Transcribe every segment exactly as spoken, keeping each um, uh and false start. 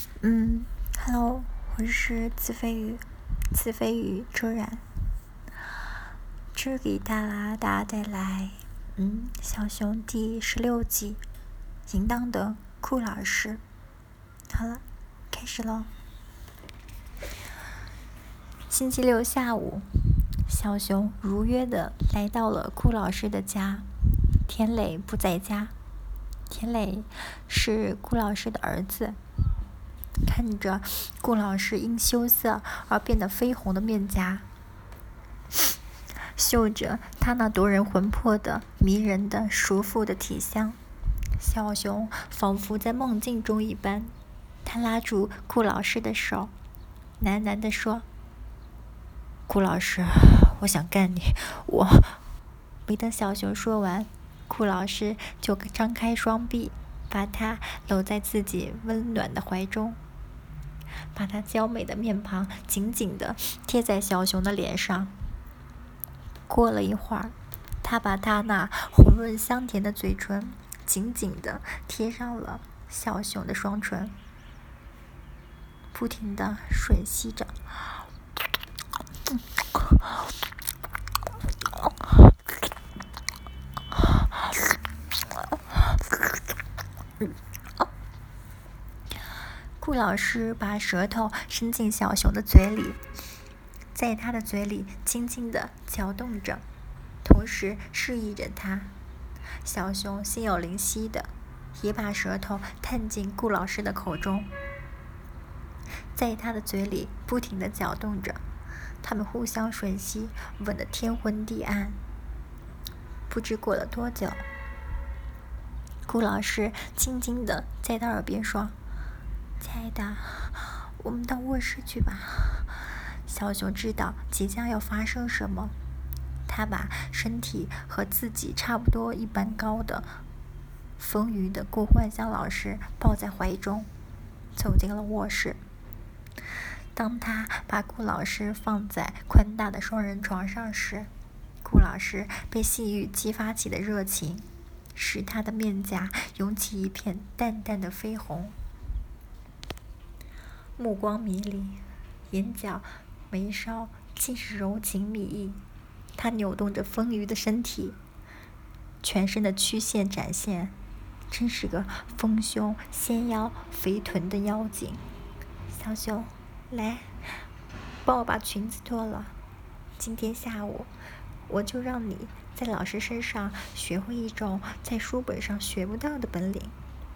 嗯，Hello，我是子非鱼，子非鱼周然，这给大家带来嗯小熊第十六集，淫荡的顾老师。好了，开始喽。星期六下午，小熊如约的来到了顾老师的家，田磊不在家。田磊是顾老师的儿子。看着顾老师因羞涩而变得绯红的面颊，嗅着他那夺人魂魄的迷人的熟妇的体香，小熊仿佛在梦境中一般。他拉住顾老师的手，喃喃地说：“顾老师，我想干你，我……”没等小熊说完，顾老师就张开双臂，把他搂在自己温暖的怀中，把他娇美的面庞紧紧地贴在小熊的脸上。过了一会儿，他把他那红润香甜的嘴唇紧紧地贴上了小熊的双唇，不停地吮吸着。顾老师把舌头伸进小熊的嘴里，在他的嘴里轻轻地搅动着，同时示意着他。小熊心有灵犀的也把舌头探进顾老师的口中，在他的嘴里不停地搅动着。他们互相吮吸，吻得天昏地暗。不知过了多久，顾老师轻轻地在他耳边说：“亲爱的，我们到卧室去吧。”小熊知道即将要发生什么，他把身体和自己差不多一般高的丰腴的顾焕香老师抱在怀中，走进了卧室。当他把顾老师放在宽大的双人床上时，顾老师被性欲激发起的热情使他的面颊涌起一片淡淡的绯红，目光迷离，眼角眉梢尽是柔情蜜意。他扭动着丰腴的身体，全身的曲线展现，真是个丰胸纤腰肥臀的妖精。小熊，来，帮我把裙子脱了。今天下午，我就让你在老师身上学会一种在书本上学不到的本领。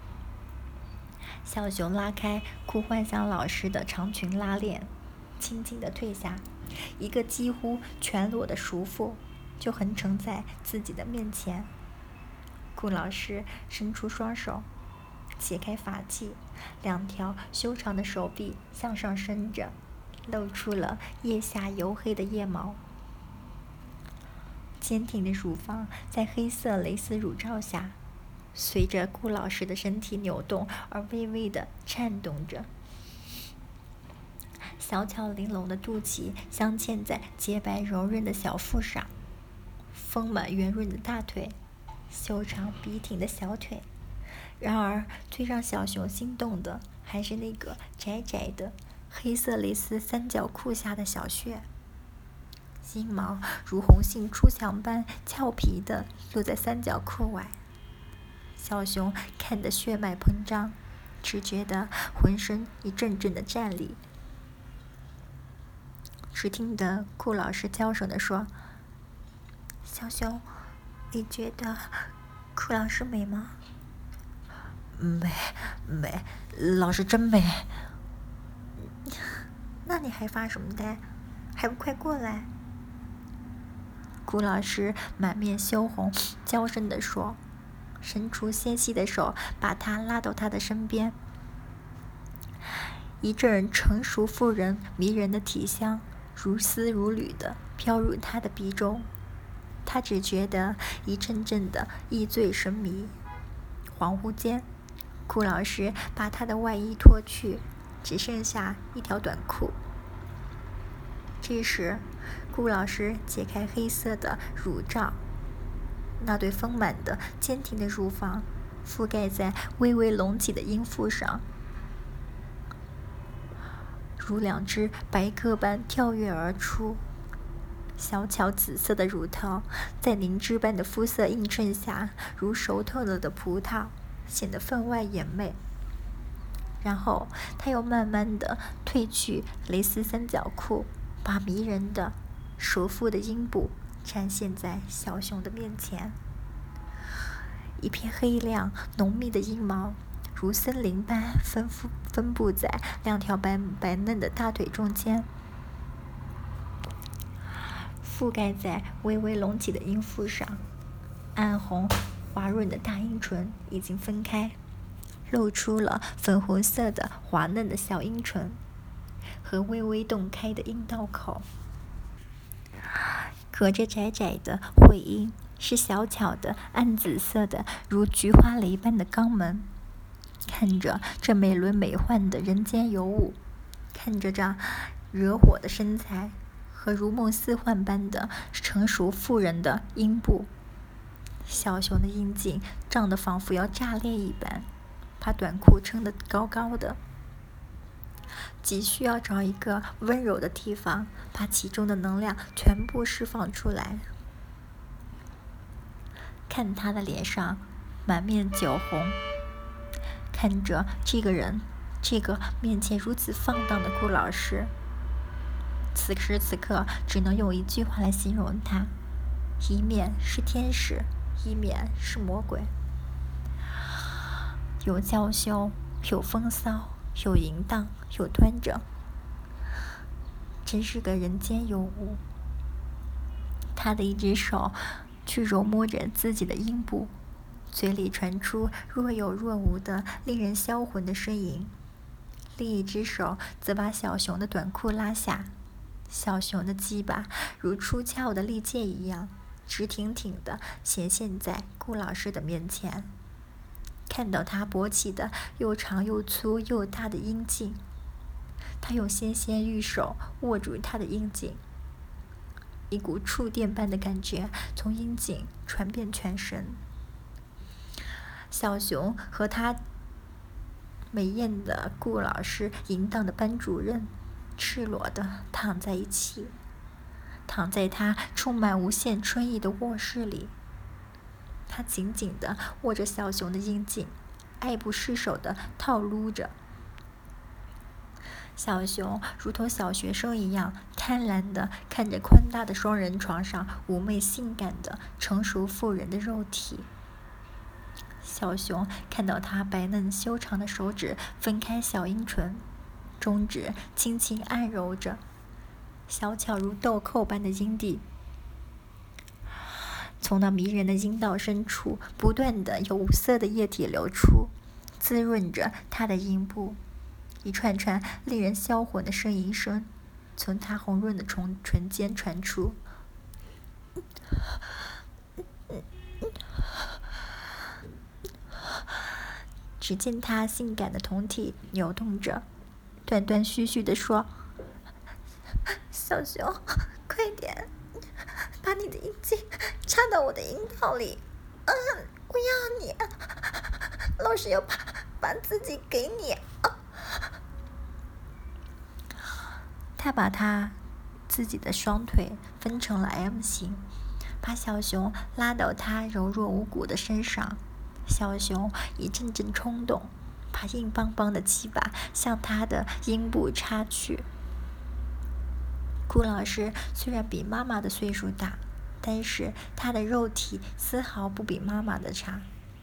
小熊拉开顾焕香老师的长裙拉链，轻轻地退下，一个几乎全裸的熟妇就横呈在自己的面前。顾老师伸出双手，解开发髻，两条修长的手臂向上伸着，露出了腋下黝黑的腋毛。坚挺的乳房在黑色蕾丝乳罩下，随着顾老师的身体扭动而微微地颤动着。小巧玲珑的肚脐镶嵌在洁白柔润的小腹上，丰满圆润的大腿，修长笔挺的小腿。然而最让小熊心动的还是那个窄窄的黑色蕾丝三角裤下的小穴，阴毛如红杏出墙般俏皮地落在三角裤外。小熊看得血脉膨胀，只觉得浑身一阵阵的战栗。只听得顾老师娇声地说：“小熊，你觉得顾老师美吗？”“美，美，老师真美。”“那你还发什么呆？还不快过来！”顾老师满面羞红，娇声地说，伸出纤细的手把他拉到他的身边。一阵成熟妇人迷人的体香如丝如缕地飘入他的鼻中，他只觉得一阵阵的意醉神迷。恍惚间，顾老师把他的外衣脱去，只剩下一条短裤。这时，顾老师解开黑色的乳罩，那对丰满的坚挺的乳房覆盖在微微隆起的阴腹上， 如两只白鸽般跳跃而出。小巧紫色的乳头在凝脂般的肤色映衬下，如熟透了的葡萄，显得分外眼媚。然后他又慢慢地褪去蕾丝三角裤，把迷人的熟腹的阴部展现在小熊的面前。一片黑亮浓密的阴毛如森林般分布分布在两条白白嫩的大腿中间，覆盖在微微隆起的阴腹上。暗红滑润的大阴唇已经分开，露出了粉红色的滑嫩的小阴唇和微微洞开的阴道口。隔着窄窄的会阴是小巧的暗紫色的如菊花蕾般的肛门。看着这美轮美奂的人间尤物，看着这惹火的身材和如梦似幻般的成熟妇人的阴部，小熊的阴茎胀得仿佛要炸裂一般，把短裤撑得高高的，急需要找一个温柔的地方，把其中的能量全部释放出来。看他的脸上满面酒红，看着这个人，这个面前如此放荡的顾老师，此时此刻只能用一句话来形容他：一面是天使，一面是魔鬼。有娇羞，有风骚，有淫荡，有端正，真是个人间尤物。他的一只手去揉摸着自己的阴部，嘴里传出若有若无的令人销魂的呻吟。另一只手则把小熊的短裤拉下，小熊的鸡巴如出鞘的利剑一样直挺挺地显现在顾老师的面前。看到他勃起的又长又粗又大的阴茎，他用纤纤玉手握住他的阴茎，一股触电般的感觉从阴茎传遍全身。小熊和他美艳的顾老师淫荡的班主任赤裸地躺在一起，躺在他充满无限春意的卧室里。他紧紧地握着小熊的阴茎，爱不释手地套撸着。小熊如同小学生一样贪婪地看着宽大的双人床上妩媚性感的成熟妇人的肉体。小熊看到他白嫩修长的手指分开小阴唇，中指轻轻按揉着小巧如豆蔻般的阴蒂，从那迷人的阴道深处不断的有无色的液体流出，滋润着他的阴部。一串串令人销魂的呻吟声从他红润的唇唇间传出。只见他性感的胴体扭动着，断断续续地说：“小熊，快点，把你的阴茎插到我的阴道里！嗯，我要你，老师要把把自己给你。”啊！他把他自己的双腿分成了 M 型，把小熊拉到他柔弱无骨的身上。小熊一阵阵冲动，把硬邦邦的鸡巴向他的阴部插去。顾老师虽然比妈妈的岁数大，但是他的肉体丝毫不比妈妈的差。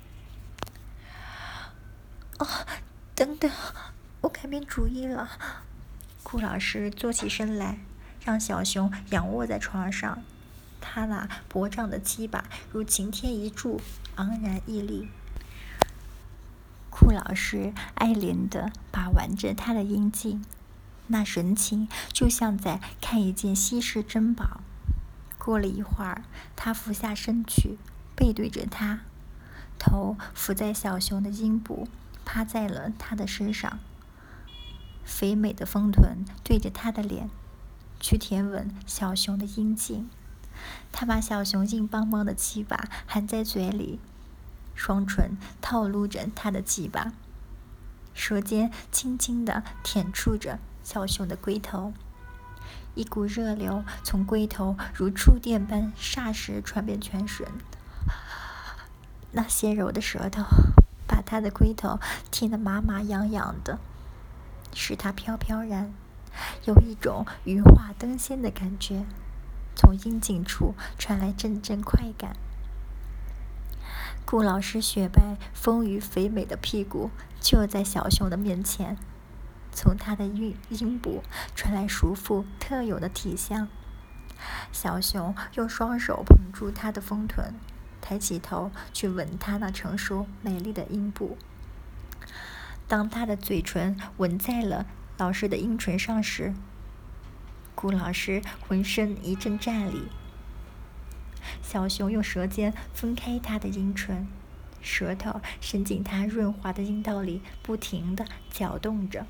哦，等等，我改变主意了。顾老师坐起身来，让小熊仰卧在床上。他那薄胀的鸡巴如擎天一柱，昂然屹立。顾老师爱怜地把玩着他的阴茎，那神情就像在看一件稀世珍宝。过了一会儿，他俯下身去，背对着他，头伏在小熊的阴部，趴在了他的身上，肥美的丰臀对着他的脸，去舔吻小熊的阴茎。他把小熊硬邦邦的鸡巴含在嘴里，双唇套撸着他的鸡巴，舌尖轻轻地舔触着小熊的龟头。一股热流从龟头如触电般霎时传遍全身，那纤柔的舌头把他的龟头舔得麻麻痒痒的，使他飘飘然，有一种羽化登仙的感觉，从阴茎处传来阵阵快感。顾老师雪白丰腴肥美的屁股就在小熊的面前，从他的阴阴部传来熟妇特有的体香。小熊用双手捧住他的丰臀，抬起头去吻他那成熟美丽的阴部。当他的嘴唇吻在了老师的阴唇上时，顾老师浑身一阵战栗。小熊用舌尖分开他的阴唇，舌头伸进他润滑的阴道里，不停地搅动着。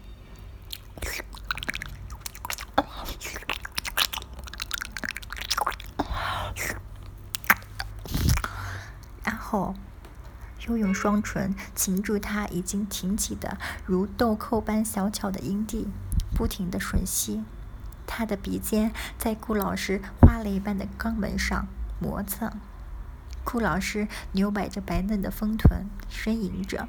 然后又用双唇擒住他已经挺起的如豆蔻般小巧的阴蒂，不停地吮吸。他的鼻尖在顾老师花蕾般的肛门上磨蹭，顾老师扭摆着白嫩的丰臀，呻吟着。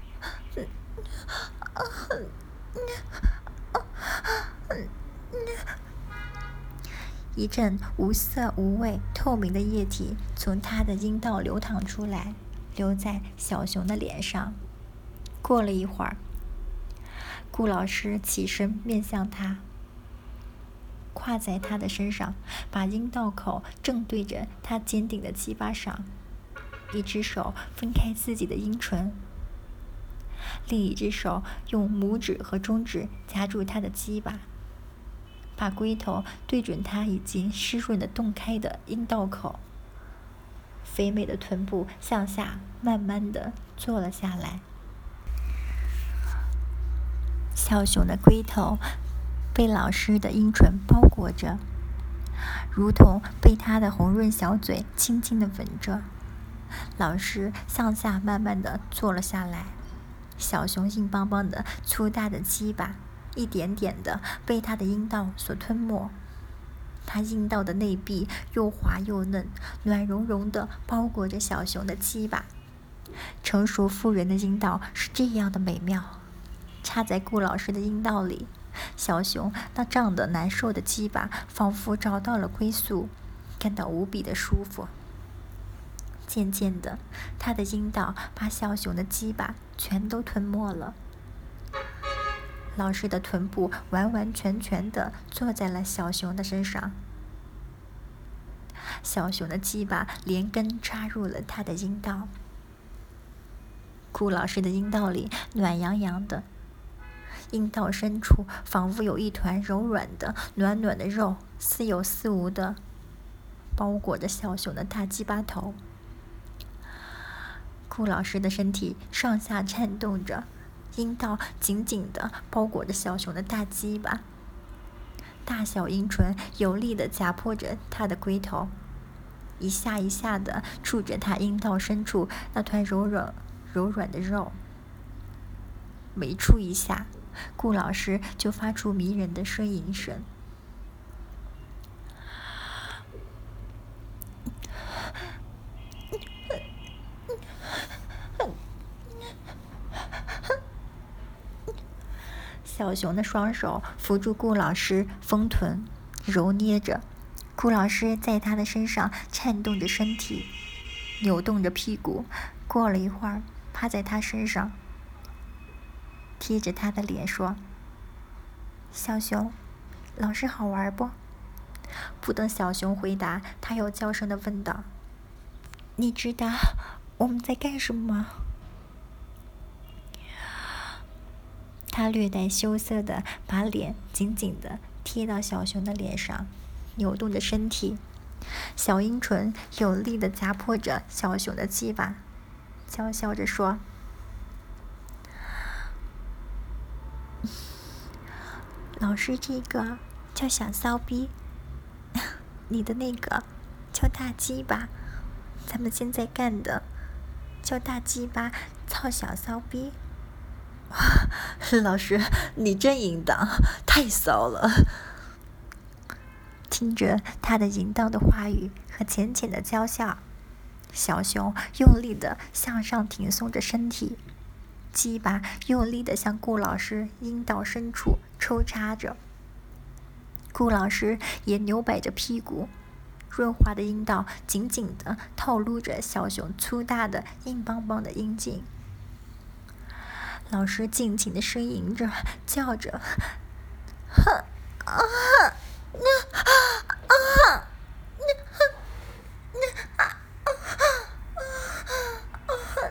一阵无色无味透明的液体从他的阴道流淌出来，流在小熊的脸上。过了一会儿，顾老师起身面向他，跨在他的身上，把阴道口正对着他坚定的鸡巴上，一只手分开自己的阴唇，另一只手用拇指和中指夹住他的鸡巴，把龟头对准他已经湿润的洞开的阴道口，肥美的臀部向下慢慢地坐了下来。小熊的龟头被老师的阴唇包裹着，如同被他的红润小嘴轻轻地吻着。老师向下慢慢地坐了下来，小熊硬邦邦的粗大的鸡巴一点点的被他的阴道所吞没，他阴道的内壁又滑又嫩，暖融融的包裹着小熊的鸡巴。成熟妇人的阴道是这样的美妙，插在顾老师的阴道里，小熊那胀得难受的鸡巴仿佛找到了归宿，感到无比的舒服。渐渐的，他的阴道把小熊的鸡巴全都吞没了。老师的臀部完完全全地坐在了小熊的身上，小熊的鸡巴连根插入了他的阴道。顾老师的阴道里暖洋洋的，阴道深处仿佛有一团柔软的暖暖的肉，似有似无的包裹着小熊的大鸡巴头。顾老师的身体上下颤动着，阴道紧紧地包裹着小熊的大鸡巴，大小阴唇有力地夹迫着他的龟头，一下一下地触着他阴道深处那团柔软柔软的肉。每触一下，顾老师就发出迷人的呻吟声。小熊的双手扶住顾老师丰臀，揉捏着。顾老师在他的身上颤动着身体，扭动着屁股。过了一会儿，趴在他身上，贴着他的脸说：“小熊，老师好玩不？”不等小熊回答，他又娇声地问道：“你知道我们在干什么吗？”他略带羞涩地把脸紧紧地贴到小熊的脸上，扭动着身体，小阴唇有力地夹迫着小熊的鸡巴，娇笑着说：“老师这个叫小骚逼，你的那个叫大鸡巴，咱们现在干的叫大鸡巴操小骚逼。” 老师，你真淫荡，太骚了。听着他的淫荡的话语和浅浅的娇笑，小熊用力地向上挺耸着身体，鸡巴用力地向顾老师阴道深处抽插着。顾老师也扭摆着屁股，润滑的阴道紧紧地套路着小熊粗大的硬邦邦的阴茎。老师尽情地呻吟着，叫着：“哼啊那啊那那啊啊！”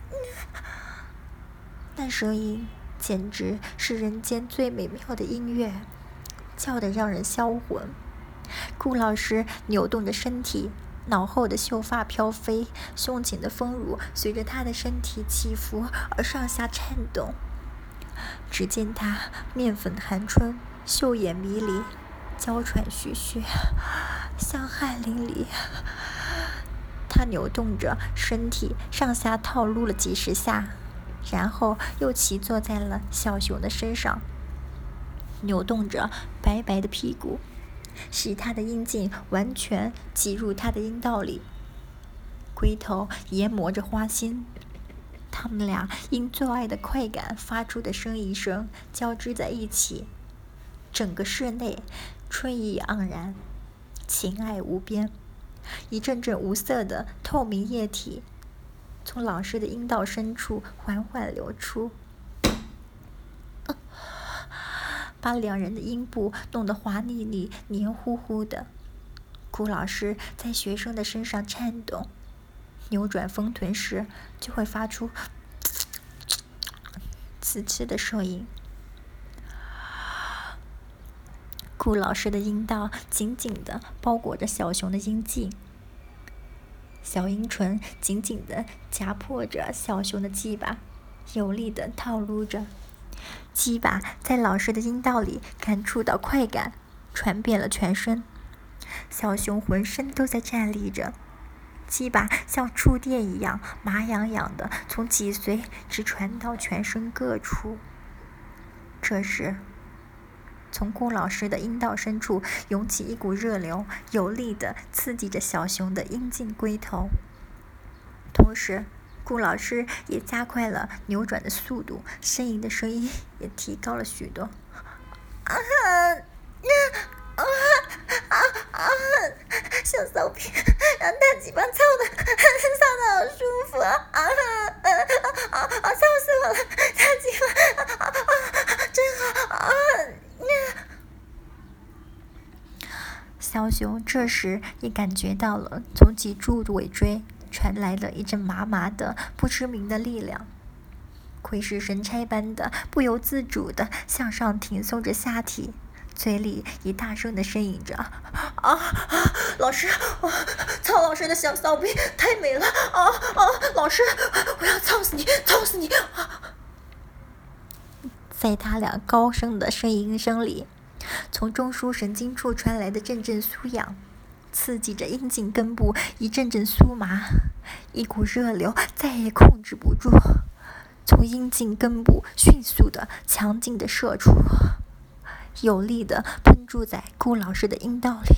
那声音简直是人间最美妙的音乐，叫得让人销魂。顾老师扭动着身体，脑后的秀发飘飞，胸前的丰乳随着他的身体起伏而上下颤动。只见他面粉含春，秀眼迷离，娇喘吁吁，香汗淋漓。他扭动着身体，上下套路了几十下，然后又骑坐在了小熊的身上，扭动着白白的屁股，使他的阴茎完全挤入他的阴道里，龟头研磨着花心。他们俩因做爱的快感发出的呻吟声交织在一起，整个室内春意盎然，情爱无边。一阵阵无色的透明液体从老师的阴道深处缓缓流出，把两人的阴部弄得滑腻腻、黏糊糊的。顾老师在学生的身上颤动，扭转丰臀时就会发出刺刺的声音。顾老师的阴道紧紧地包裹着小熊的阴茎，小阴唇紧紧地夹迫着小熊的鸡巴，有力地套路着。鸡巴在老师的阴道里感触到快感，传遍了全身。小熊浑身都在站立着，鸡巴像触电一样麻痒痒的从脊髓直传到全身各处。这时，从顾老师的阴道深处涌起一股热流，有力地刺激着小熊的阴茎龟头。同时，顾老师也加快了扭转的速度，呻吟的声音也提高了许多。啊啊啊啊！小骚逼，让大鸡巴操的，操的好舒服啊！啊啊啊啊！操死我了！大鸡巴啊啊，真好啊！小熊这时也感觉到了从脊柱尾椎传来了一阵麻麻的不知名的力量，窥视神差般的不由自主地向上挺耸着下体，嘴里也大声地呻吟着：“啊啊！老师，啊、操老师的小骚逼太美了！啊啊！老师，我要操死你，操死你！”啊、在他俩高声的呻吟声里，从中枢神经处传来的阵阵酥痒，刺激着阴茎根部一阵阵酥麻，一股热流再也控制不住，从阴茎根部迅速的、强劲的射出，有力的喷注在顾老师的阴道里，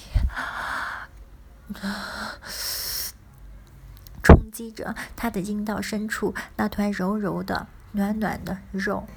冲击着他的阴道深处那团柔柔的、暖暖的肉。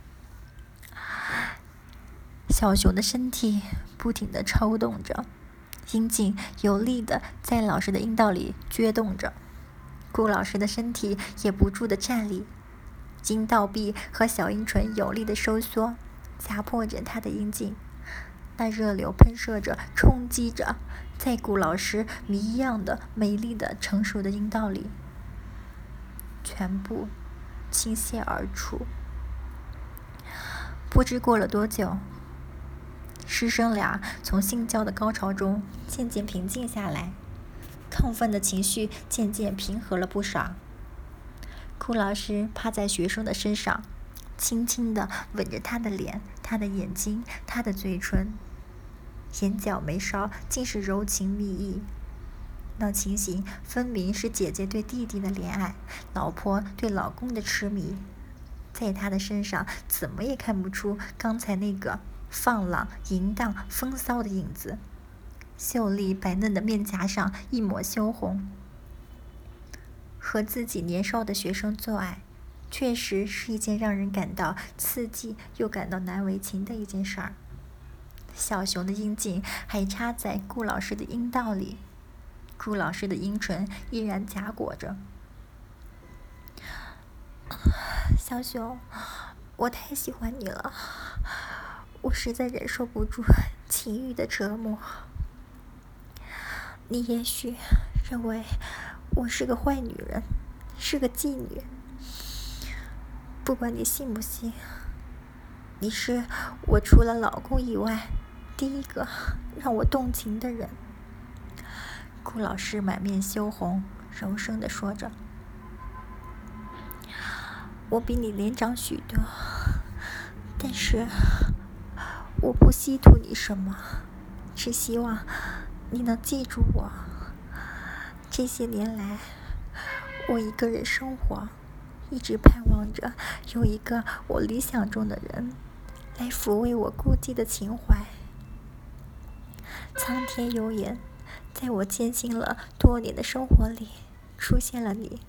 小熊的身体不停地抽动着，阴茎有力地在老师的阴道里撅动着，顾老师的身体也不住地站立，阴道壁和小阴唇有力地收缩，夹迫着他的阴茎。那热流喷射着，冲击着，在顾老师谜一样的美丽的成熟的阴道里，全部倾泻而出。不知过了多久，师生俩从性交的高潮中渐渐平静下来，亢奋的情绪渐渐平和了不少。顾老师趴在学生的身上，轻轻地吻着他的脸、他的眼睛、他的嘴唇，眼角眉梢尽是柔情蜜意。那情形分明是姐姐对弟弟的怜爱，老婆对老公的痴迷。 在他的身上怎么也看不出刚才那个放浪、淫荡、风骚的影子。秀丽白嫩的面颊上一抹羞红。和自己年少的学生做爱，确实是一件让人感到刺激又感到难为情的一件事儿。小熊的阴茎还插在顾老师的阴道里，顾老师的阴唇依然夹裹着。小熊，我太喜欢你了，我实在忍受不住情欲的折磨。你也许认为我是个坏女人，是个妓女。不管你信不信，你是我除了老公以外第一个让我动情的人。顾老师满面羞红，柔声地说着。我比你年长许多，但是我不稀图你什么，只希望你能记住我。这些年来，我一个人生活，一直盼望着有一个我理想中的人来抚慰我孤寂的情怀。苍天有眼，在我艰辛了多年的生活里，出现了你。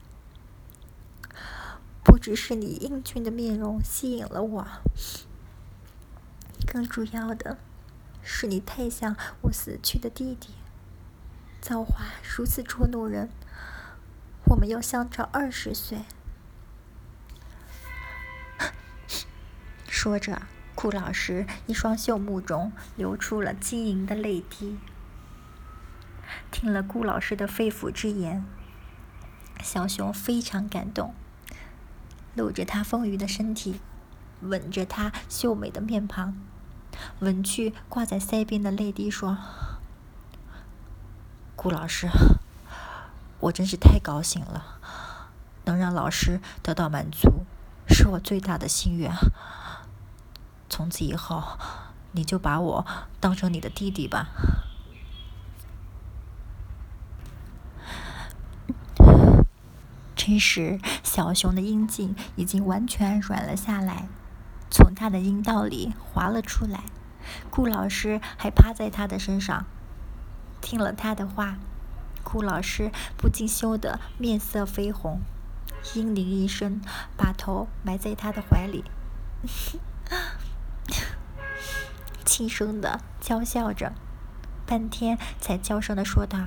不只是你英俊的面容吸引了我，更主要的是你太像我死去的弟弟，造化如此捉弄人，我们要相差二十岁。说着，顾老师一双秀目中流出了晶莹的泪滴。听了顾老师的肺腑之言，小熊非常感动，搂着他丰腴的身体，吻着他秀美的面庞，吻去挂在腮边的泪滴，说：顾老师，我真是太高兴了，能让老师得到满足是我最大的心愿。从此以后，你就把我当成你的弟弟吧。这时，小熊的阴茎已经完全软了下来，从他的阴道里滑了出来。顾老师还趴在他的身上，听了他的话，顾老师不禁羞得面色绯红，嘤咛一声，把头埋在他的怀里，轻声的娇笑着，半天才娇声的说道：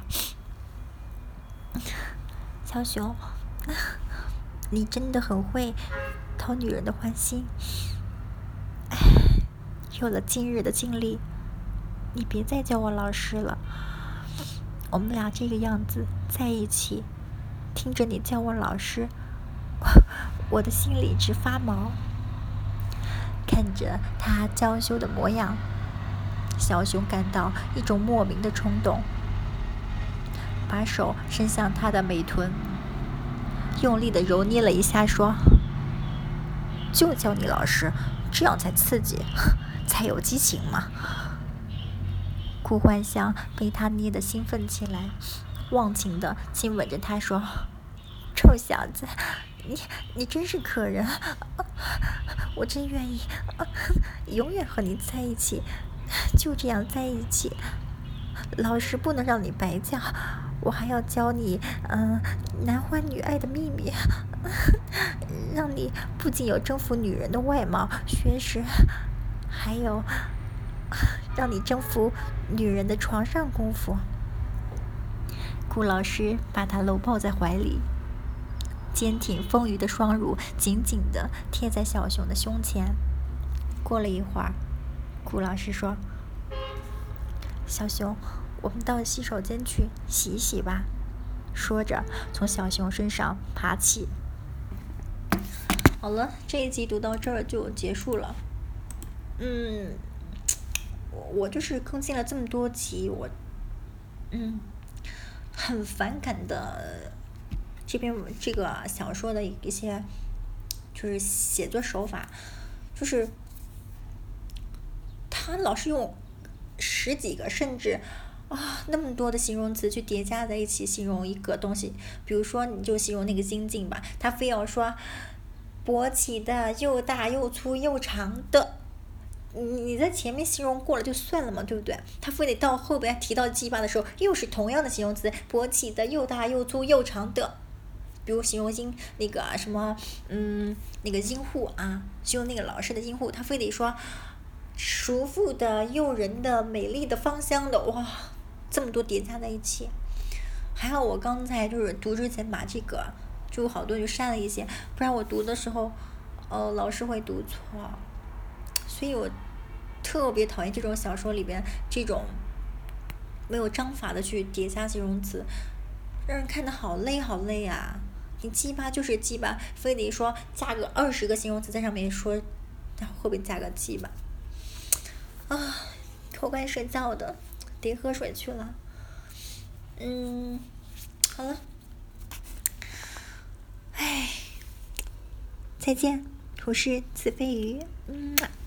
小熊，你真的很会讨女人的欢心。唉，有了今日的经历，你别再叫我老师了。我们俩这个样子在一起，听着你叫我老师，我的心里直发毛。看着他娇羞的模样，小熊感到一种莫名的冲动，把手伸向他的美臀，用力的揉捏了一下，说：就叫你老师，这样才刺激，才有激情嘛。顾幻香被他捏得兴奋起来，忘情的亲吻着他，说：臭小子，你你真是可人，我真愿意永远和你在一起，就这样在一起。老师不能让你白教，我还要教你嗯、呃、男欢女爱的秘密，让你不仅有征服女人的外貌学识，还有让你征服女人的床上功夫。顾老师把他搂抱在怀里，坚挺丰腴的双乳紧紧地贴在小熊的胸前。过了一会儿，顾老师说：小熊，我们到洗手间去洗一洗吧。说着从小熊身上爬起。好了，这一集读到这儿就结束了。嗯，我就是更新了这么多集，我嗯很反感的这篇这个小说的一些就是写作手法，就是他老是用十几个甚至啊那么多的形容词去叠加在一起形容一个东西。比如说你就形容那个心境吧，他非要说勃起的，又大又粗又长的。你你在前面形容过了就算了嘛，对不对？他非得到后边提到鸡巴的时候，又是同样的形容词，勃起的，又大又粗又长的。比如形容阴那个什么，嗯，那个阴户啊，形容那个老师的阴户，他非得说熟妇的、诱人的、美丽的、芳香的，哇，这么多叠加在一起。还好我刚才就是读之前把这个就好多就删了一些，不然我读的时候，呃，老师会读错。所以我特别讨厌这种小说里边这种没有章法的去叠加形容词，让人看得好累好累啊！你鸡巴就是鸡巴，非得说加个二十个形容词在上面说，然后后边加个鸡巴啊，口干舌燥的，得喝水去了。嗯，好了，哎，再见，我是子飞鱼，嗯。